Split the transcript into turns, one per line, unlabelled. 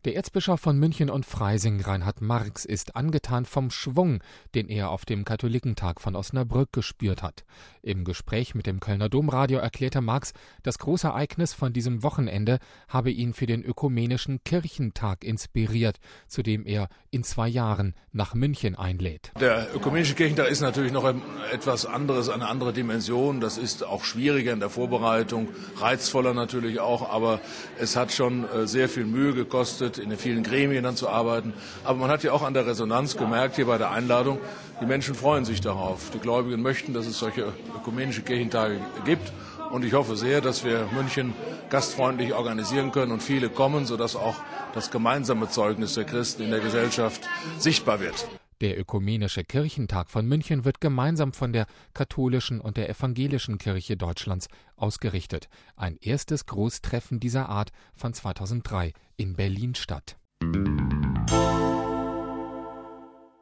Der Erzbischof von München und Freising, Reinhard Marx, ist angetan vom Schwung, den er auf dem Katholikentag von Osnabrück gespürt hat. Im Gespräch mit dem Kölner Domradio erklärte Marx, das große Ereignis von diesem Wochenende habe ihn für den Ökumenischen Kirchentag inspiriert, zu dem er in 2 Jahren nach München einlädt.
Der Ökumenische Kirchentag ist natürlich noch etwas anderes, eine andere Dimension. Das ist auch schwieriger in der Vorbereitung, reizvoller natürlich auch, aber es hat schon sehr viel Mühe gekostet, in den vielen Gremien dann zu arbeiten. Aber man hat ja auch an der Resonanz gemerkt, hier bei der Einladung, die Menschen freuen sich darauf. Die Gläubigen möchten, dass es solche ökumenische Kirchentage gibt. Und ich hoffe sehr, dass wir München gastfreundlich organisieren können und viele kommen, sodass auch das gemeinsame Zeugnis der Christen in der Gesellschaft sichtbar wird.
Der Ökumenische Kirchentag von München wird gemeinsam von der katholischen und der evangelischen Kirche Deutschlands ausgerichtet. Ein erstes Großtreffen dieser Art fand 2003 in Berlin statt.